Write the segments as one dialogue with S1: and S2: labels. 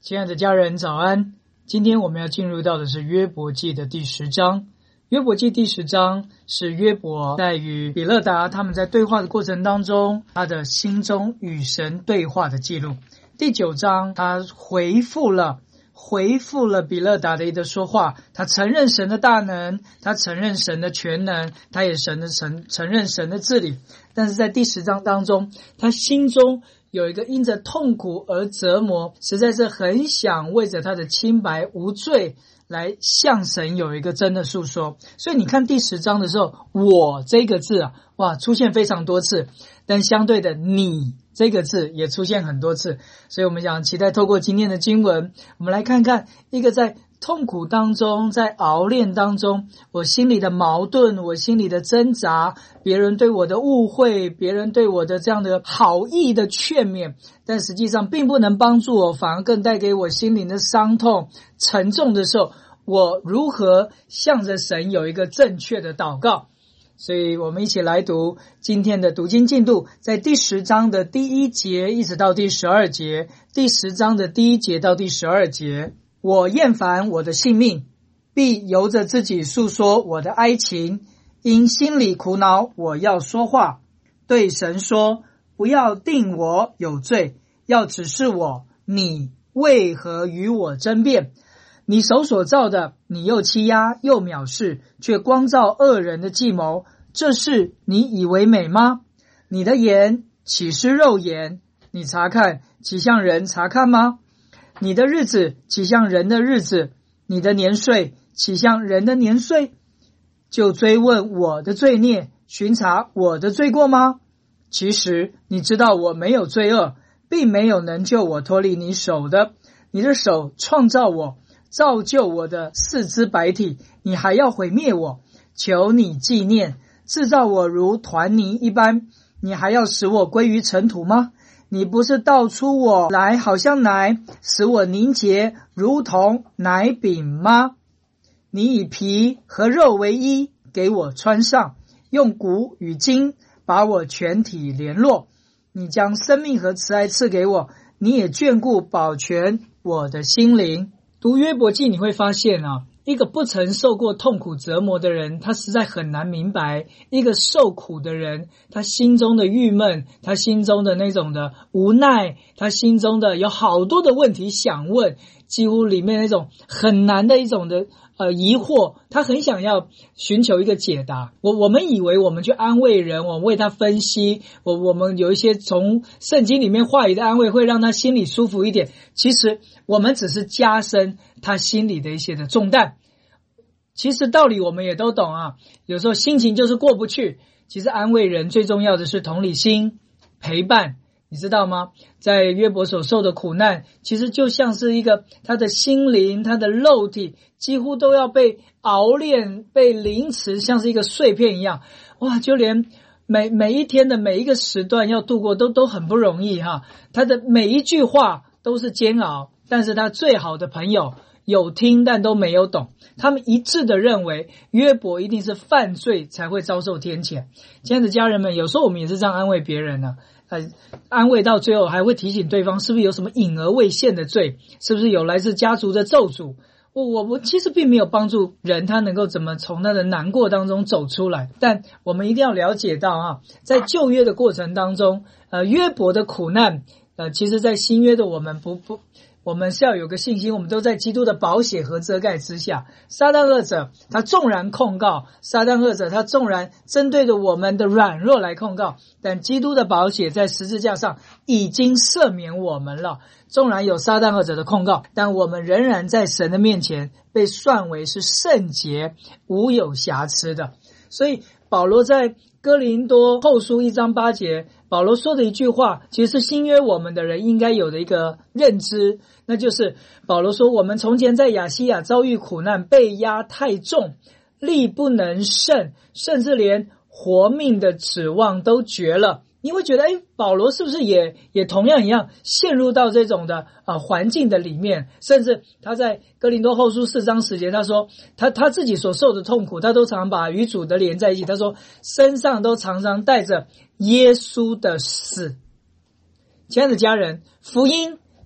S1: 亲爱的家人早安，今天我们要进入到的是约伯记的第10章。约伯记第10章是约伯在与比勒达他们在对话的过程当中，他的心中与神对话的记录。第9章他回复了比勒达的一个说话，他承认神的大能，他承认神的全能，他也承认神的治理。但是在第10章当中，他心中有一个因着痛苦而折磨，实在是很想为着他的清白无罪来向神有一个真的诉说。所以你看第10章的时候，我这个字出现非常多次，但相对的你这个字也出现很多次。所以我们想期待透过今天的经文，我们来看看一个在痛苦当中，在熬炼当中，我心里的矛盾，我心里的挣扎，别人对我的误会，别人对我的这样的好意的劝勉，但实际上并不能帮助我，反而更带给我心灵的伤痛沉重的时候，我如何向着神有一个正确的祷告。所以我们一起来读今天的读经进度，在第10章的第1节一直到第12节，第10章的第1节到第12节。我厌烦我的性命，必由着自己诉说我的哀情，因心里苦恼，我要说话，对神说，不要定我有罪，要指示我，你为何与我争辩？你手所造的，你又欺压又藐视，却光照恶人的计谋，这事你以为美吗？你的眼岂是肉眼？你查看，岂像人查看吗？你的日子岂像人的日子？你的年岁岂像人的年岁？就追问我的罪孽，巡查我的罪过吗？其实你知道我没有罪恶，并没有能救我脱离你手的。你的手创造我，造就我的四肢百体，你还要毁灭我？求你纪念，制造我如团泥一般，你还要使我归于尘土吗？你不是倒出我来好像奶，使我凝结如同奶饼吗？你以皮和肉为衣，给我穿上，用骨与筋把我全体联络。你将生命和慈爱赐给我，你也眷顾保全我的心灵。读约伯记你会发现一个不曾受过痛苦折磨的人，他实在很难明白一个受苦的人，他心中的郁闷，他心中的那种的无奈，他心中的有好多的问题想问，几乎里面那种很难的一种的疑惑，他很想要寻求一个解答。我们以为我们去安慰人，我们为他分析，我们有一些从圣经里面话语的安慰，会让他心里舒服一点。其实我们只是加深他心里的一些的重担。其实道理我们也都懂有时候心情就是过不去。其实安慰人最重要的是同理心、陪伴，你知道吗？在约伯所受的苦难，其实就像是一个他的心灵，他的肉体几乎都要被熬炼，被凌迟，像是一个碎片一样。就连每一天的每一个时段要度过都很不容易他的每一句话都是煎熬，但是他最好的朋友有听但都没有懂，他们一致的认为约伯一定是犯罪才会遭受天谴。亲爱的家人们，有时候我们也是这样安慰别人安慰到最后还会提醒对方是不是有什么隐而未现的罪，是不是有来自家族的咒诅。我其实并没有帮助人他能够怎么从他的难过当中走出来，但我们一定要了解到在旧约的过程当中约伯的苦难其实在新约的我们是要有个信心，我们都在基督的宝血和遮盖之下。撒旦恶者他纵然控告，撒旦恶者他纵然针对着我们的软弱来控告，但基督的宝血在十字架上已经赦免我们了。纵然有撒旦恶者的控告，但我们仍然在神的面前被算为是圣洁无有瑕疵的。所以保罗在哥林多后书1章8节，保罗说的一句话，其实是新约我们的人应该有的一个认知，那就是保罗说，我们从前在亚西亚遭遇苦难，被压太重，力不能胜，甚至连活命的指望都绝了。你会觉得保罗是不是也同样一样陷入到这种的环境的里面，甚至他在哥林多后书4章10节他说他自己所受的痛苦，他都常把与主的连在一起，他说身上都常常带着耶稣的死。亲爱的家人，福音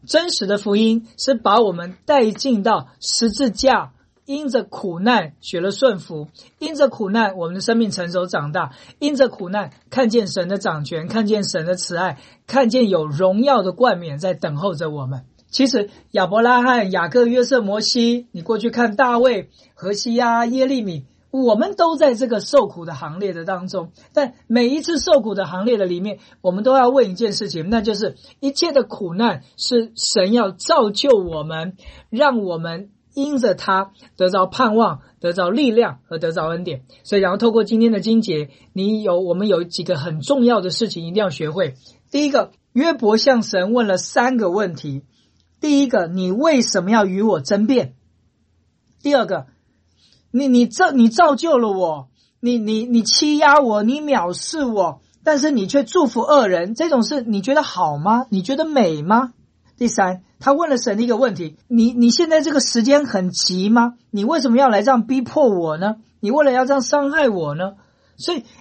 S1: 真实的福音是把我们带进到十字架，因着苦难学了顺服，因着苦难我们的生命成熟长大，因着苦难看见神的掌权，看见神的慈爱，看见有荣耀的冠冕在等候着我们。其实亚伯拉罕、雅各、约瑟、摩西，你过去看大卫、何西阿、耶利米，我们都在这个受苦的行列的当中。但每一次受苦的行列的里面，我们都要问一件事情，那就是一切的苦难是神要造就我们，让我们因着他得着盼望，得着力量和得着恩典。所以然后透过今天的经节，我们有几个很重要的事情一定要学会。第一个，约伯向神问了3个问题。第一个，你为什么要与我争辩？第二个，你造就了我，你欺压我，你藐视我，但是你却祝福恶人，这种事你觉得好吗？你觉得美吗？第三，他问了神一个问题，你现在这个时间很急吗？你为什么要来这样逼迫我呢？你为了要这样伤害我呢？所以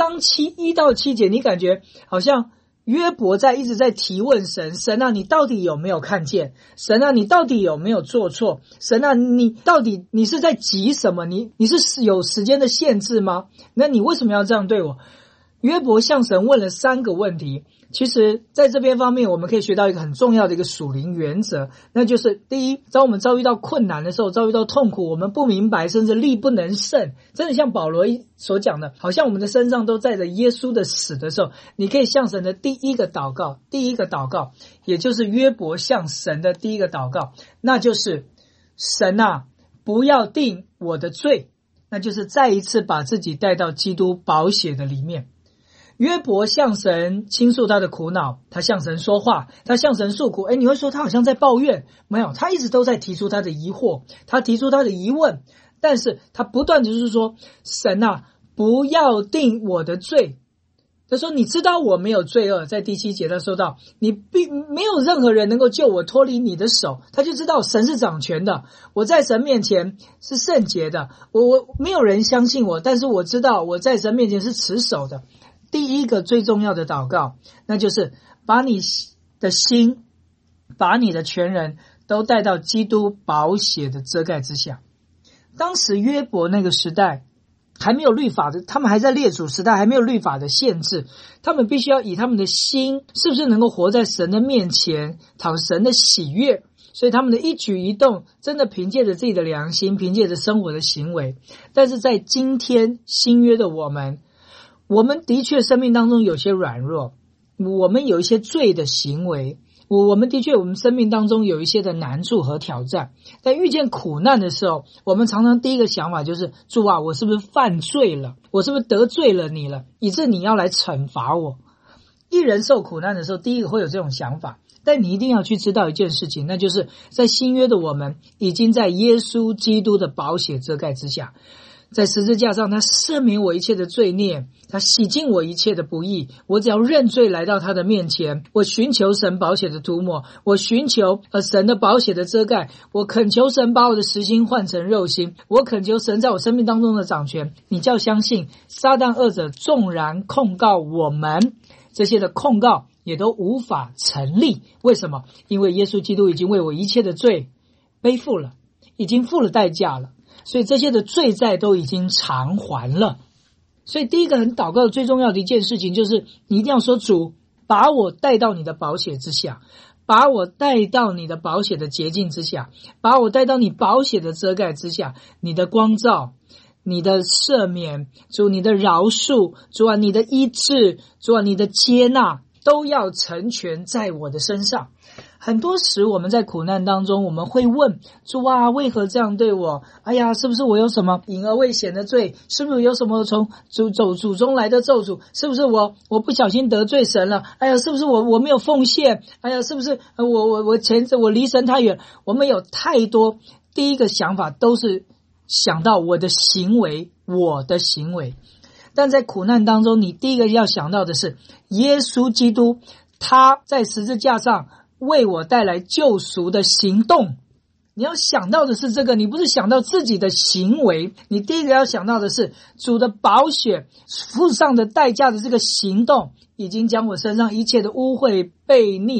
S1: 1到7节，你感觉好像约伯一直在提问神，神啊，你到底有没有看见？神啊，你到底有没有做错？神啊，你是在急什么？你是有时间的限制吗？那你为什么要这样对我？约伯向神问了3个问题。其实在这边方面，我们可以学到一个很重要的一个属灵原则，那就是第一，当我们遭遇到困难的时候，遭遇到痛苦，我们不明白甚至力不能胜，真的像保罗所讲的，好像我们的身上都载着耶稣的死的时候，你可以向神的第一个祷告，也就是约伯向神的第一个祷告，那就是神啊，不要定我的罪，那就是再一次把自己带到基督宝血的里面。约伯向神倾诉他的苦恼，他向神说话，他向神诉苦。你会说他好像在抱怨，没有，他一直都在提出他的疑惑，他提出他的疑问，但是他不断就是说，神啊，不要定我的罪。他说你知道我没有罪恶，在第7节他说到，你并没有任何人能够救我脱离你的手，他就知道神是掌权的，我在神面前是圣洁的，我没有人相信我，但是我知道我在神面前是持守的。第一个最重要的祷告，那就是把你的心，把你的全人都带到基督宝血的遮盖之下。当时约伯那个时代还没有律法的，他们还在列祖时代，还没有律法的限制，他们必须要以他们的心是不是能够活在神的面前，讨神的喜悦，所以他们的一举一动真的凭借着自己的良心，凭借着生活的行为。但是在今天新约的我们的确生命当中有些软弱，我们有一些罪的行为，我们的确我们生命当中有一些的难处和挑战，但遇见苦难的时候，我们常常第一个想法就是主啊，我是不是犯罪了？我是不是得罪了你了？以致你要来惩罚我？一人受苦难的时候，第一个会有这种想法，但你一定要去知道一件事情，那就是在新约的我们已经在耶稣基督的宝血遮盖之下，在十字架上他赦免我一切的罪孽，他洗净我一切的不义，我只要认罪来到他的面前，我寻求神宝血的涂抹，我寻求神的宝血的遮盖，我恳求神把我的实心换成肉心，我恳求神在我生命当中的掌权。你就要相信撒旦恶者纵然控告我们，这些的控告也都无法成立。为什么？因为耶稣基督已经为我一切的罪背负了，已经付了代价了，所以这些的罪债都已经偿还了。所以第一个很祷告的最重要的一件事情，就是你一定要说，主，把我带到你的宝血之下，把我带到你的宝血的洁净之下，把我带到你宝血的遮盖之下，你的光照，你的赦免，主，你的饶恕，主啊，你的医治，主啊，你的接纳，都要成全在我的身上。很多时我们在苦难当中，我们会问主啊，为何这样对我？哎呀，是不是我有什么隐而未显的罪？是不是有什么从祖宗来的咒诅？是不是我不小心得罪神了？哎呀，是不是我没有奉献？哎呀，是不是我离神太远？我们有太多第一个想法都是想到我的行为，但在苦难当中，你第一个要想到的是耶稣基督，他在十字架上为我带来救赎的行动。你要想到的是这个，你不是想到自己的行为，你第一个要想到的是主的宝血付上的代价的这个行动，已经将我身上一切的污秽、悖逆、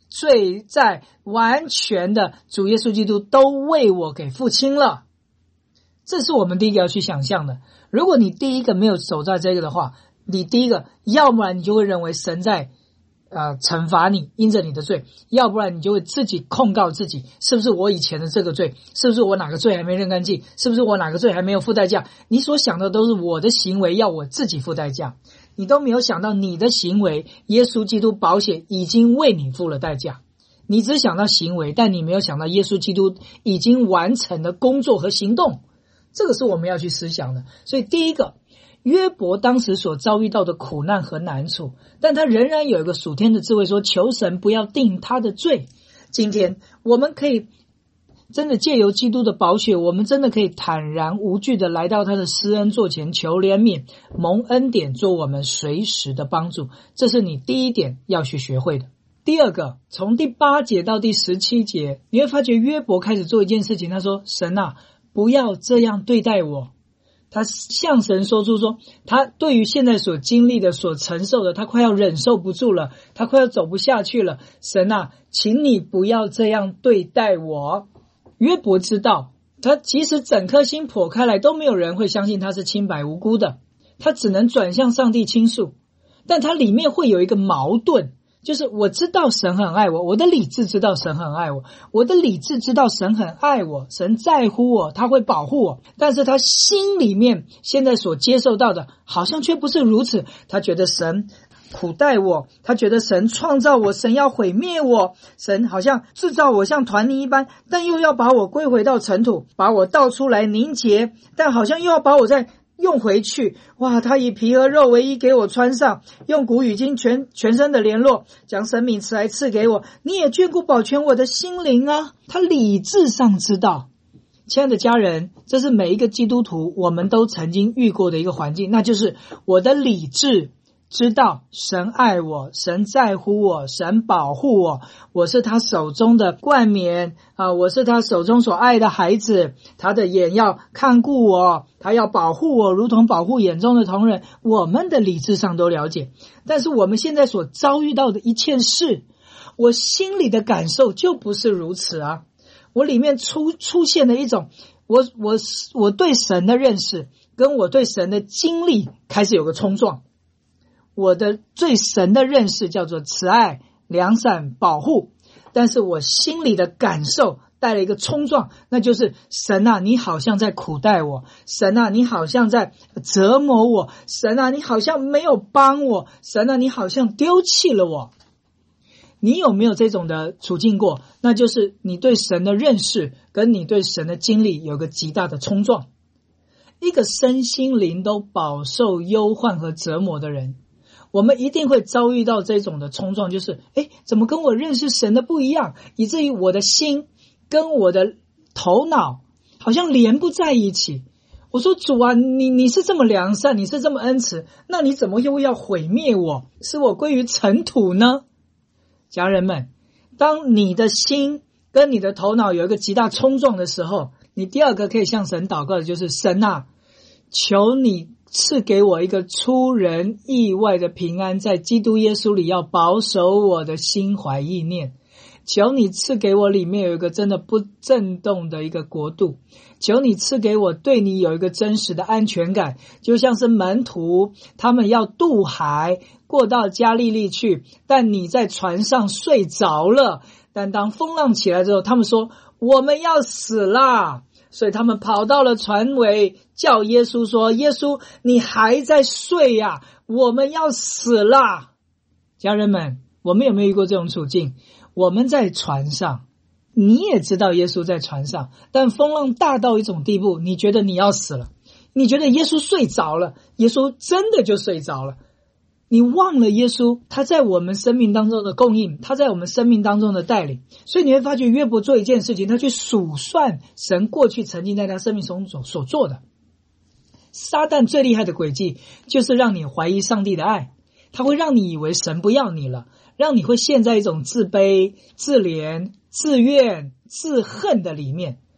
S1: 罪债完全的主耶稣基督都为我给付清了。这是我们第一个要去想象的。如果你第一个没有走在这个的话，你第一个要不然你就会认为神在惩罚你，因着你的罪，要不然你就会自己控告自己，是不是我以前的这个罪，是不是我哪个罪还没认干净，是不是我哪个罪还没有付代价。你所想的都是我的行为要我自己付代价，你都没有想到你的行为耶稣基督宝血已经为你付了代价。你只想到行为，但你没有想到耶稣基督已经完成了工作和行动，这个是我们要去思想的。所以第一个，约伯当时所遭遇到的苦难和难处，但他仍然有一个属天的智慧，说求神不要定他的罪。今天我们可以真的借由基督的宝血，我们真的可以坦然无惧的来到他的施恩座前求怜悯，蒙恩典做我们随时的帮助。这是你第一点要去学会的。第二个，从第8节到第17节，你会发觉约伯开始做一件事情，他说神啊，不要这样对待我。他向神说出说，他对于现在所经历的所承受的，他快要忍受不住了，他快要走不下去了。神啊，请你不要这样对待我。约伯知道，他即使整颗心剖开来，都没有人会相信他是清白无辜的，他只能转向上帝倾诉。但他里面会有一个矛盾，就是我知道神很爱我，我的理智知道神很爱我，我的理智知道神很爱我，神在乎我，他会保护我，但是他心里面现在所接受到的好像却不是如此。他觉得神苦待我，他觉得神创造我，神要毁灭我，神好像制造我像团泥一般，但又要把我归回到尘土，把我倒出来凝结，但好像又要把我再用回去。哇，他以皮和肉为衣给我穿上，用骨与筋全身的联络，将生命赐来赐给我，你也眷顾保全我的心灵啊。他理智上知道。亲爱的家人，这是每一个基督徒我们都曾经遇过的一个环境，那就是我的理智知道神爱我，神在乎我，神保护我，我是他手中的冠冕我是他手中所爱的孩子，他的眼要看顾我，他要保护我，如同保护眼中的瞳人。我们的理智上都了解，但是我们现在所遭遇到的一切事，我心里的感受就不是如此啊。我里面出现了一种我对神的认识跟我对神的经历开始有个冲撞。我的对神的认识叫做慈爱、良善、保护，但是我心里的感受带了一个冲撞，那就是神啊，你好像在苦待我，神啊，你好像在折磨我，神啊，你好像没有帮我，神啊，你好像丢弃了我。你有没有这种的处境过？那就是你对神的认识跟你对神的经历有个极大的冲撞。一个身心灵都饱受忧患和折磨的人，我们一定会遭遇到这种的冲撞，就是怎么跟我认识神的不一样，以至于我的心跟我的头脑好像连不在一起。我说主啊，你是这么良善，你是这么恩慈，那你怎么又要毁灭我，使我归于尘土呢？家人们，当你的心跟你的头脑有一个极大冲撞的时候，你第二个可以向神祷告的就是神啊，求你赐给我一个出人意外的平安，在基督耶稣里要保守我的心怀意念。求你赐给我里面有一个真的不震动的一个国度，求你赐给我对你有一个真实的安全感，就像是门徒他们要渡海过到加利利去，但你在船上睡着了，但当风浪起来之后，他们说我们要死啦，所以他们跑到了船尾叫耶稣说，耶稣你还在睡呀，我们要死啦。家人们，我们有没有遇过这种处境？我们在船上，你也知道耶稣在船上，但风浪大到一种地步，你觉得你要死了，你觉得耶稣睡着了，耶稣真的就睡着了，你忘了耶稣他在我们生命当中的供应，他在我们生命当中的带领。所以你会发觉约伯做一件事情，他去数算神过去曾经在他生命中所做的。撒旦最厉害的诡计就是让你怀疑上帝的爱，他会让你以为神不要你了，让你会陷在一种自卑、自怜、自怨、自恨的里面，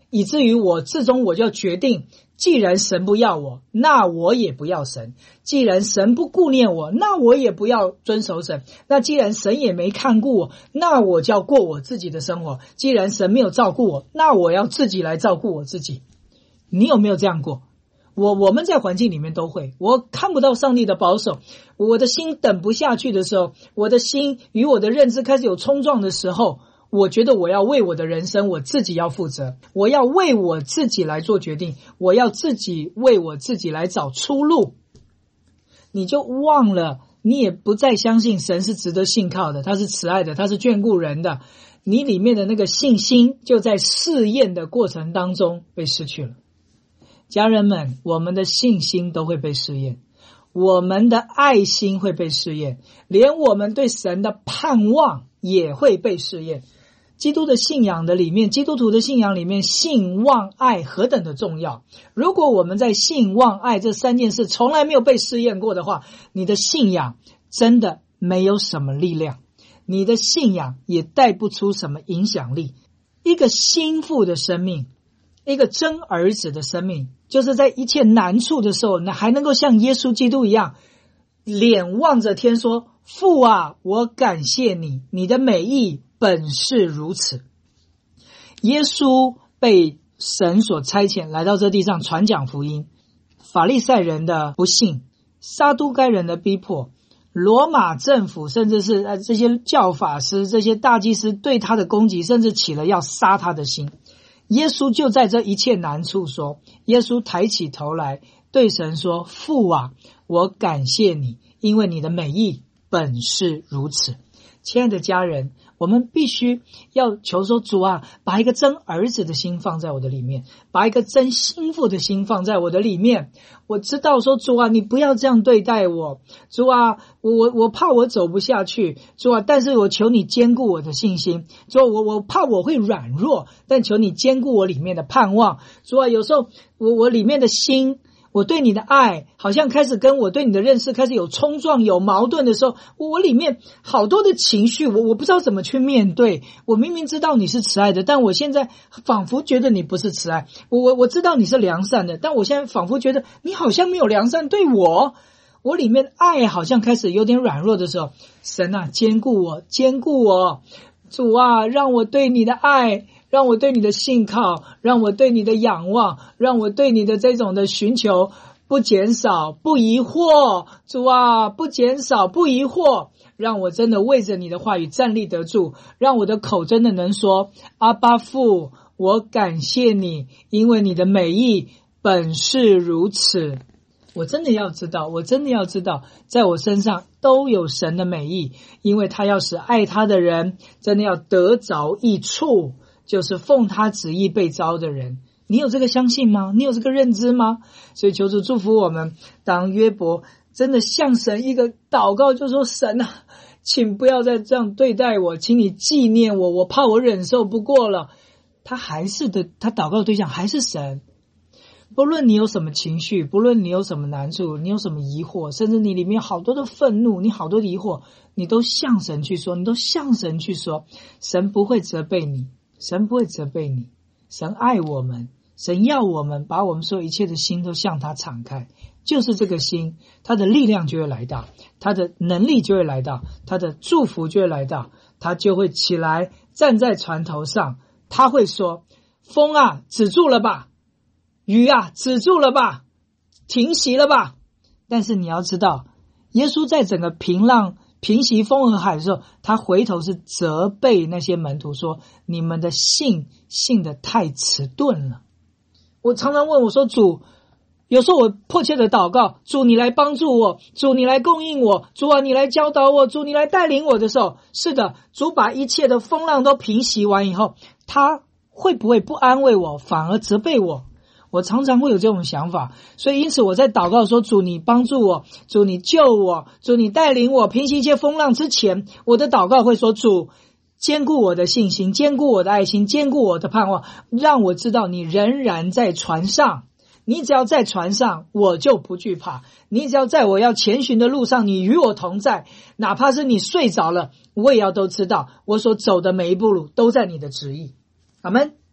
S1: 以至于我最终我就决定，既然神不要我，那我也不要神；既然神不顾念我，那我也不要遵守神；那既然神也没看顾我，那我就要过我自己的生活；既然神没有照顾我，那我要自己来照顾我自己。你有没有这样过？我们在环境里面都会，我看不到上帝的保守，我的心等不下去的时候，我的心与我的认知开始有冲撞的时候，我觉得我要为我的人生我自己要负责，我要为我自己来做决定，我要自己为我自己来找出路。你就忘了，你也不再相信神是值得信靠的，他是慈爱的，他是眷顾人的，你里面的那个信心就在试验的过程当中被失去了。家人们，我们的信心都会被试验，我们的爱心会被试验，连我们对神的盼望也会被试验。基督徒的信仰里面，信望爱何等的重要。如果我们在信望爱这三件事从来没有被试验过的话，你的信仰真的没有什么力量，你的信仰也带不出什么影响力。一个心腹的生命，一个真儿子的生命，就是在一切难处的时候，还能够像耶稣基督一样，脸望着天说，父啊，我感谢你，你的美意本是如此。耶稣被神所差遣来到这地上传讲福音，法利赛人的不信，撒都该人的逼迫，罗马政府甚至是这些教法师，这些大祭司对他的攻击，甚至起了要杀他的心。耶稣就在这一切难处说，耶稣抬起头来对神说，父啊，我感谢你，因为你的美意本是如此。亲爱的家人，我们必须要求说，主啊，把一个真儿子的心放在我的里面，把一个真心腹的心放在我的里面。我知道说，主啊，你不要这样对待我，主啊，我怕我走不下去，主啊，但是我求你坚固我的信心，主啊，我怕我会软弱，但求你坚固我里面的盼望。主啊，有时候我里面的心，我对你的爱好像开始跟我对你的认识开始有冲撞有矛盾的时候，我里面好多的情绪，我不知道怎么去面对。我明明知道你是慈爱的，但我现在仿佛觉得你不是慈爱。我知道你是良善的，但我现在仿佛觉得你好像没有良善对我。我里面爱好像开始有点软弱的时候，神啊，坚固我，坚固我。主啊，让我对你的爱，让我对你的信靠，让我对你的仰望，让我对你的这种的寻求不减少不疑惑。主啊，不减少不疑惑，让我真的为着你的话语站立得住，让我的口真的能说，阿爸父，我感谢你，因为你的美意本是如此。我真的要知道在我身上都有神的美意，因为他要使爱他的人真的要得着益处，就是奉他旨意被召的人。你有这个相信吗？你有这个认知吗？所以求主祝福我们，当约伯真的向神一个祷告，就说，神啊，请不要再这样对待我，请你纪念我，我怕我忍受不过了。他祷告对象还是神。不论你有什么情绪，不论你有什么难处，你有什么疑惑，甚至你里面好多的愤怒，你好多的疑惑，你都向神去说，神不会责备你，神爱我们，神要我们把我们所有一切的心都向他敞开，就是这个心，他的力量就会来到，他的能力就会来到，他的祝福就会来到，他就会起来站在船头上，他会说，风啊，止住了吧，雨啊，止住了吧，停息了吧。但是你要知道，耶稣在整个平息风和海的时候，他回头是责备那些门徒说，你们的信得太迟钝了。我常常问我说，主，有时候我迫切的祷告，主你来帮助我，主你来供应我，主啊你来教导我，主你来带领我的时候，是的，主把一切的风浪都平息完以后，他会不会不安慰我，反而责备我？我常常会有这种想法，所以因此我在祷告说，主你帮助我，主你救我，主你带领我平息一切风浪之前，我的祷告会说，主坚固我的信心，坚固我的爱心，坚固我的盼望，让我知道你仍然在船上，你只要在船上，我就不惧怕，你只要在我要前行的路上，你与我同在，哪怕是你睡着了，我也要都知道我所走的每一步路都在你的旨意。阿们。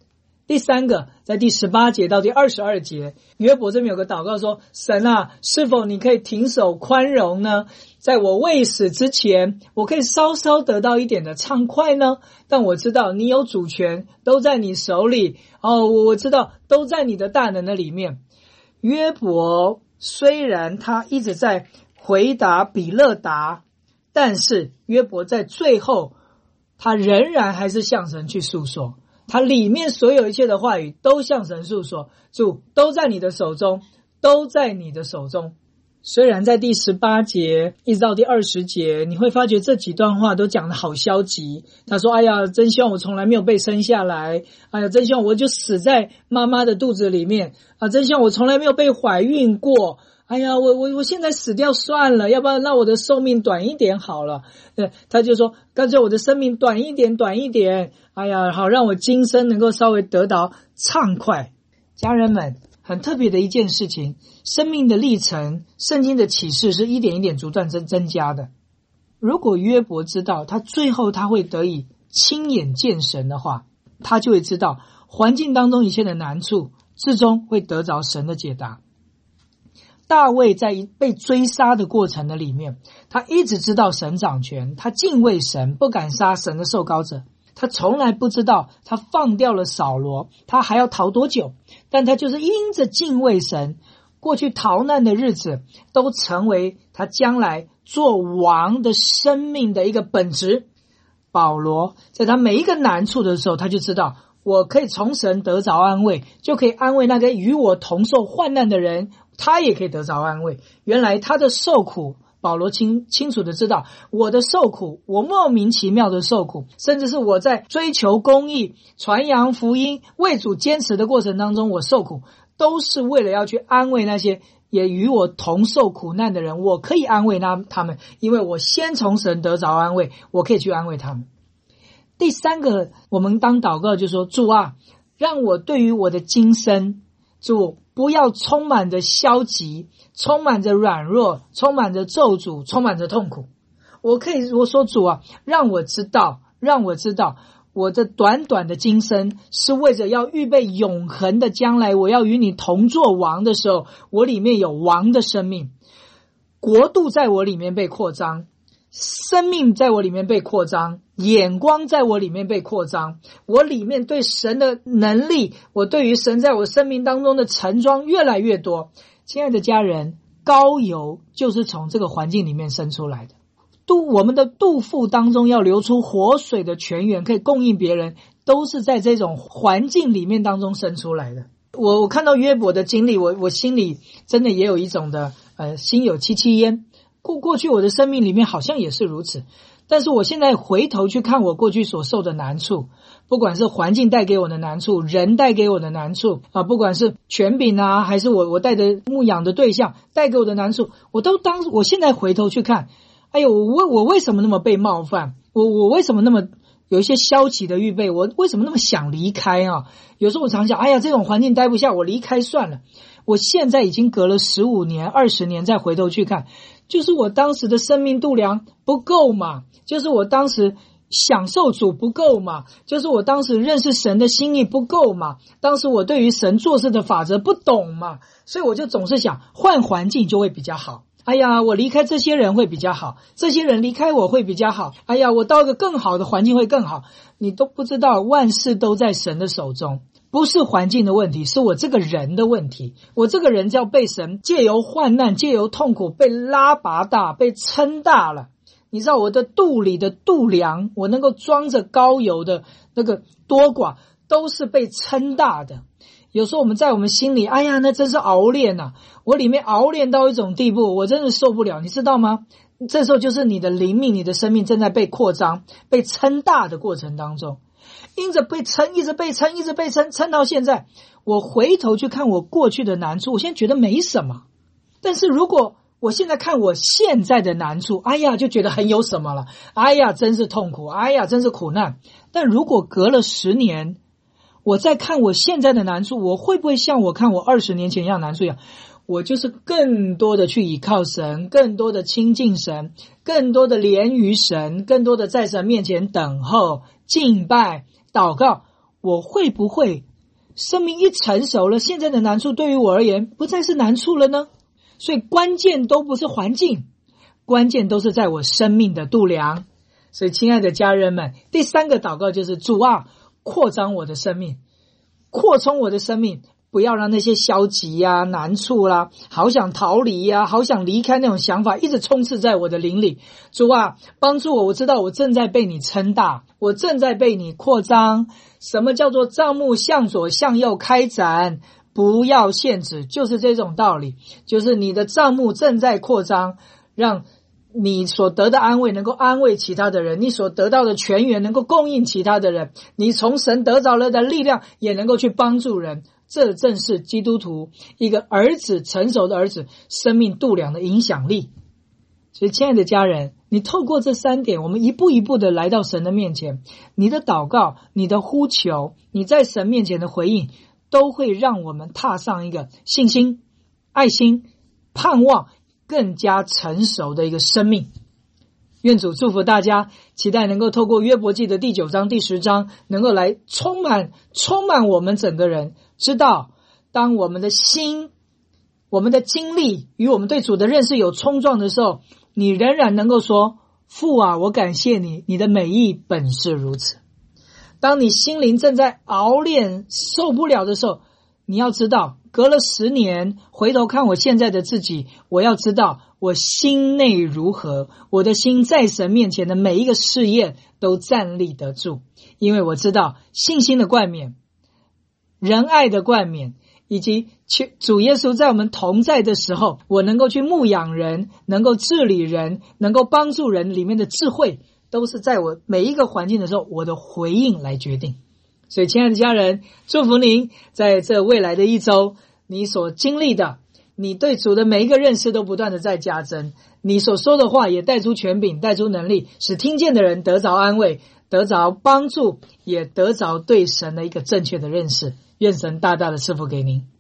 S1: 第三个，在第18节到第22节，约伯这边有个祷告说，神啊，是否你可以停手宽容呢？在我未死之前，我可以稍稍得到一点的畅快呢？但我知道你有主权，都在你手里。我知道都在你的大能的里面。约伯虽然他一直在回答比勒达，但是约伯在最后，他仍然还是向神去诉说。他里面所有一切的话语都向神诉说，主都在你的手中，都在你的手中。虽然在第18节一直到第20节，你会发觉这几段话都讲得好消极。他说，哎呀，真希望我从来没有被生下来，哎呀，真希望我就死在妈妈的肚子里面啊，真希望我从来没有被怀孕过，哎呀，我现在死掉算了，要不然让我的寿命短一点好了。他就说，干脆我的生命短一点，哎呀，好让我今生能够稍微得到畅快。家人们，很特别的一件事情，生命的历程，圣经的启示是一点一点逐渐增加的。如果约伯知道他最后他会得以亲眼见神的话，他就会知道环境当中一切的难处最终会得着神的解答。大卫在被追杀的过程的里面，他一直知道神掌权，他敬畏神，不敢杀神的受膏者。他从来不知道他放掉了扫罗，他还要逃多久，但他就是因着敬畏神，过去逃难的日子都成为他将来做王的生命的一个本质。保罗在他每一个难处的时候，他就知道我可以从神得着安慰，就可以安慰那个与我同受患难的人，他也可以得着安慰。原来他的受苦，保罗清楚的知道，我的受苦，我莫名其妙的受苦，甚至是我在追求公义、传扬福音、为主坚持的过程当中，我受苦，都是为了要去安慰那些也与我同受苦难的人。我可以安慰他们，因为我先从神得着安慰，我可以去安慰他们。第三个，我们当祷告就说，主啊，让我对于我的今生，主不要充满着消极，充满着软弱，充满着咒诅，充满着痛苦。我说主啊，让我知道我的短短的今生是为着要预备永恒的将来，我要与你同作王的时候，我里面有王的生命，国度在我里面被扩张，生命在我里面被扩张，眼光在我里面被扩张，我里面对神的能力，我对于神在我生命当中的盛装越来越多。亲爱的家人，膏油就是从这个环境里面生出来的。我们的肚腹当中要流出活水的泉源，可以供应别人，都是在这种环境里面当中生出来的。我看到约伯的经历，我心里真的也有一种的心有戚戚焉。过去我的生命里面好像也是如此，但是我现在回头去看我过去所受的难处，不管是环境带给我的难处，人带给我的难处啊，不管是权柄啊，还是我带着牧养的对象带给我的难处，我现在回头去看，哎呦，我为什么那么被冒犯？我为什么那么有一些消极的预备？我为什么那么想离开啊？有时候我常想，哎呀，这种环境待不下，我离开算了。我现在已经隔了15年、20年，再回头去看，就是我当时的生命度量不够嘛，就是我当时享受主不够嘛，就是我当时认识神的心意不够嘛，当时我对于神做事的法则不懂嘛，所以我就总是想换环境就会比较好。哎呀，我离开这些人会比较好，这些人离开我会比较好，哎呀，我到一个更好的环境会更好。你都不知道，万事都在神的手中，不是环境的问题，是我这个人的问题。我这个人叫被神借由患难，借由痛苦被拉拔大，被撑大了。你知道我的肚里的度量，我能够装着膏油的那个多寡，都是被撑大的。有时候我们在我们心里，哎呀，那真是熬炼啊，我里面熬炼到一种地步，我真的受不了，你知道吗？这时候就是你的灵命，你的生命正在被扩张，被撑大的过程当中，因着被撑，一直被撑，撑到现在，我回头去看我过去的难处，我现在觉得没什么。但是如果我现在看我现在的难处，哎呀，就觉得很有什么了，哎呀，真是痛苦，哎呀，真是苦难。但如果隔了10年，我在看我现在的难处，我会不会像我看我20年前一样难处一样？我就是更多的去倚靠神，更多的亲近神，更多的连于神，更多的在神面前等候、敬拜、祷告。我会不会生命一成熟了，现在的难处对于我而言不再是难处了呢？所以关键都不是环境，关键都是在我生命的度量。所以亲爱的家人们，第三个祷告就是主啊，扩张我的生命，扩充我的生命，不要让那些消极啊、难处啦、好想逃离啊、好想离开那种想法一直充斥在我的灵里。主啊，帮助我，我知道我正在被你撑大，我正在被你扩张。什么叫做帐幕向左向右开展，不要限制，就是这种道理，就是你的帐幕正在扩张，让你所得的安慰能够安慰其他的人，你所得到的泉源能够供应其他的人，你从神得着了的力量也能够去帮助人。这正是基督徒一个儿子，成熟的儿子生命度量的影响力。所以亲爱的家人，你透过这三点，我们一步一步的来到神的面前，你的祷告，你的呼求，你在神面前的回应，都会让我们踏上一个信心、爱心、盼望更加成熟的一个生命。愿主祝福大家，期待能够透过约伯记的第9章、第10章，能够来充满我们整个人，知道当我们的心、我们的经历与我们对主的认识有冲撞的时候，你仍然能够说，父啊，我感谢你，你的美意本是如此。当你心灵正在熬炼受不了的时候，你要知道，隔了10年回头看我现在的自己，我要知道我心内如何，我的心在神面前的每一个试验都站立得住，因为我知道信心的冠冕、仁爱的冠冕，以及主耶稣在我们同在的时候，我能够去牧养人，能够治理人，能够帮助人里面的智慧，都是在我每一个环境的时候，我的回应来决定。所以亲爱的家人，祝福您在这未来的一周，你所经历的，你对主的每一个认识都不断的在加增，你所说的话也带出权柄，带出能力，使听见的人得着安慰，得着帮助，也得着对神的一个正确的认识。愿神大大的赐福给您。